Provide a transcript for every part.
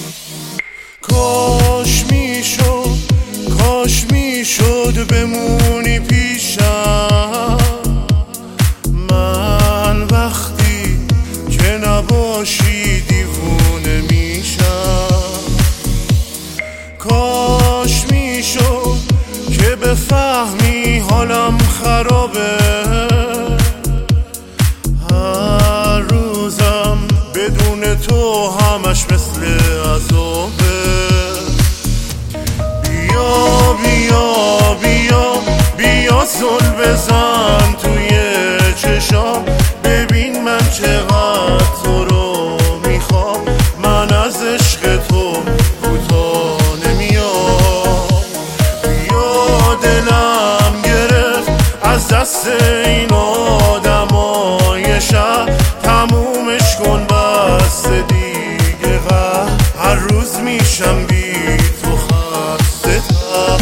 کاش میشد بمونی پیشم، من وقتی که نباشی دیوونه میشم. کاش میشد که بفهمی حالم خرابه، هر روزم بدون تو همش مثل عذابه. بیا بیا بیا بیا زل بزن توی چشام، ببین من چقدر تو رو میخوام، من از عشق تو کوتاه نمیام. بیا دلم گرفت از دست این آدمای شهر، تمومش کن بس دیگه قهر، هر روز میشم بی تو خسته تر.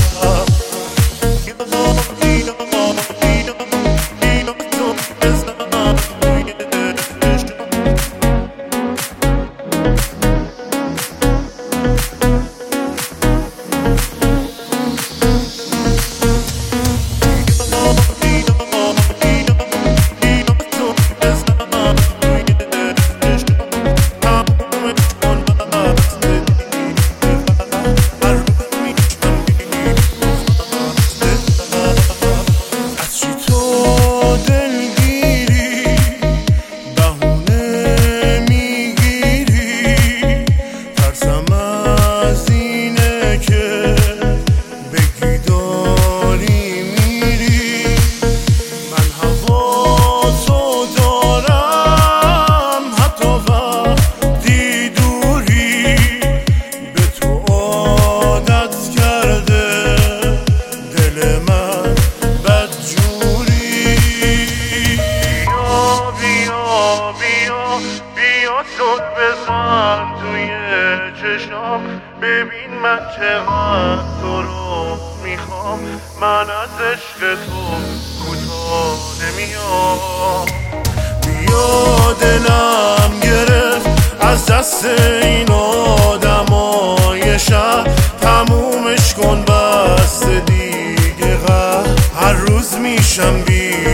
زل بزن توی چشام، ببین من چقدر تو رو میخوام، من از عشق تو کوتاه نمیام. بیا دلم گرفت از دست این آدمای شهر، تمومش کن بس دیگه قهر، هر روز میشم بی